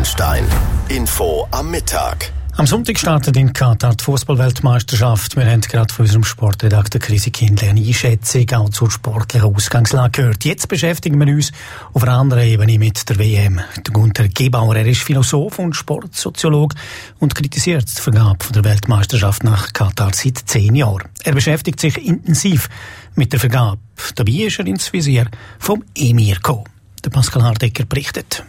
Liechtenstein. Info am Mittag. Am Sonntag startet in Katar die Fußball-Weltmeisterschaft. Wir haben gerade von unserem Sportredakteur Chrissy Kindle eine Einschätzung auch zur sportlichen Ausgangslage gehört. Jetzt beschäftigen wir uns auf einer anderen Ebene mit der WM. Der Gunter Gebauer, er ist Philosoph und Sportsoziologe und kritisiert die Vergabe der Weltmeisterschaft nach Katar seit 10 Jahren. Er beschäftigt sich intensiv mit der Vergabe. Dabei ist er ins Visier vom Emir gekommen. Der Pascal Hardecker berichtet.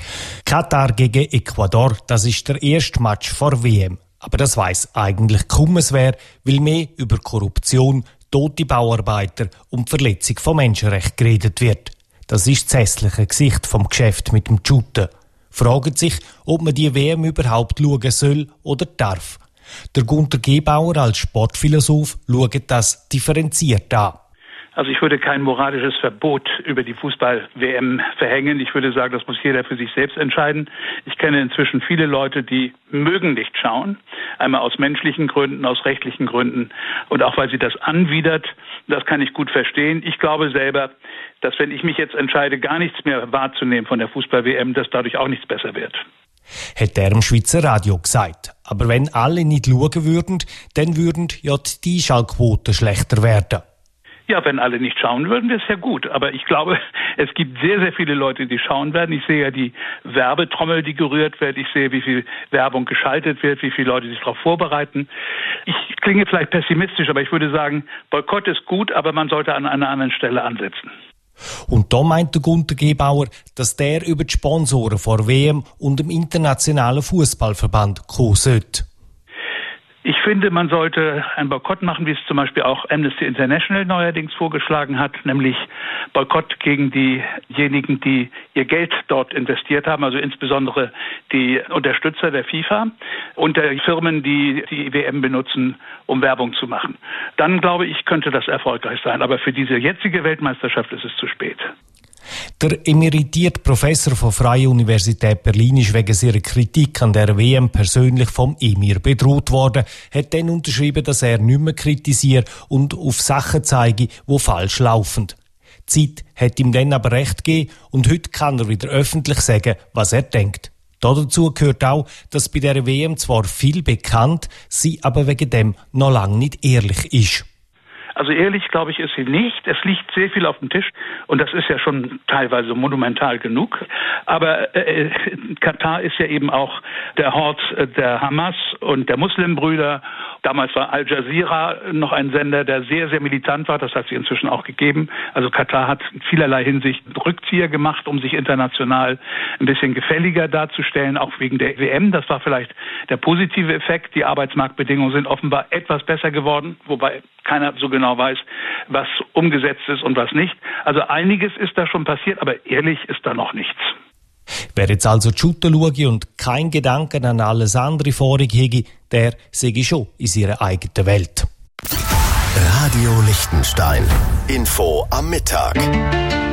Katar gegen Ecuador, das ist der erste Match vor WM. Aber das weiss eigentlich kaum wer, weil mehr über Korruption, tote Bauarbeiter und Verletzung von Menschenrechten geredet wird. Das ist das hässliche Gesicht vom Geschäft mit dem Shooten. Fragt sich, ob man die WM überhaupt schauen soll oder darf. Der Gunter Gebauer als Sportphilosoph schaut das differenziert an. Also ich würde kein moralisches Verbot über die Fußball-WM verhängen. Ich würde sagen, das muss jeder für sich selbst entscheiden. Ich kenne inzwischen viele Leute, die mögen nicht schauen. Einmal aus menschlichen Gründen, aus rechtlichen Gründen und auch weil sie das anwidert. Das kann ich gut verstehen. Ich glaube selber, dass wenn ich mich jetzt entscheide, gar nichts mehr wahrzunehmen von der Fußball-WM, dass dadurch auch nichts besser wird. Hat er im Schweizer Radio gesagt. Aber wenn alle nicht schauen würden, dann würden ja die Einschaltquoten schlechter werden. Ja, wenn alle nicht schauen würden, wäre es ja gut. Aber ich glaube, es gibt sehr, sehr viele Leute, die schauen werden. Ich sehe ja die Werbetrommel, die gerührt wird. Ich sehe, wie viel Werbung geschaltet wird, wie viele Leute sich darauf vorbereiten. Ich klinge vielleicht pessimistisch, aber ich würde sagen, Boykott ist gut, aber man sollte an einer anderen Stelle ansetzen. Und da meint der Gunter Gebauer, dass der über die Sponsoren vor WM und dem Internationalen Fußballverband kommen sollte. Ich finde, man sollte einen Boykott machen, wie es zum Beispiel auch Amnesty International neuerdings vorgeschlagen hat, nämlich Boykott gegen diejenigen, die ihr Geld dort investiert haben, also insbesondere die Unterstützer der FIFA und der Firmen, die die WM benutzen, um Werbung zu machen. Dann, glaube ich, könnte das erfolgreich sein. Aber für diese jetzige Weltmeisterschaft ist es zu spät. Der emeritierte Professor von Freie Universität Berlin ist wegen seiner Kritik an der WM persönlich vom Emir bedroht worden, hat dann unterschrieben, dass er nicht mehr kritisiert und auf Sachen zeige, die falsch laufen. Die Zeit hat ihm dann aber recht gegeben und heute kann er wieder öffentlich sagen, was er denkt. Dazu gehört auch, dass bei der WM zwar viel bekannt, sie aber wegen dem noch lange nicht ehrlich ist. Also ehrlich, glaube ich, ist sie nicht. Es liegt sehr viel auf dem Tisch und das ist ja schon teilweise monumental genug. Aber Katar ist ja eben auch der Hort der Hamas und der Muslimbrüder. Damals war Al Jazeera noch ein Sender, der sehr, sehr militant war. Das hat sich inzwischen auch gegeben. Also Katar hat in vielerlei Hinsicht Rückzieher gemacht, um sich international ein bisschen gefälliger darzustellen, auch wegen der WM. Das war vielleicht der positive Effekt. Die Arbeitsmarktbedingungen sind offenbar etwas besser geworden, wobei keiner so genau weiß, was umgesetzt ist und was nicht. Also einiges ist da schon passiert, aber ehrlich ist da noch nichts. Wer jetzt also die Shooter schaue und kein Gedanken an alles andere vorig hege, der sei schon in seiner eigenen Welt. Radio Liechtenstein. Info am Mittag.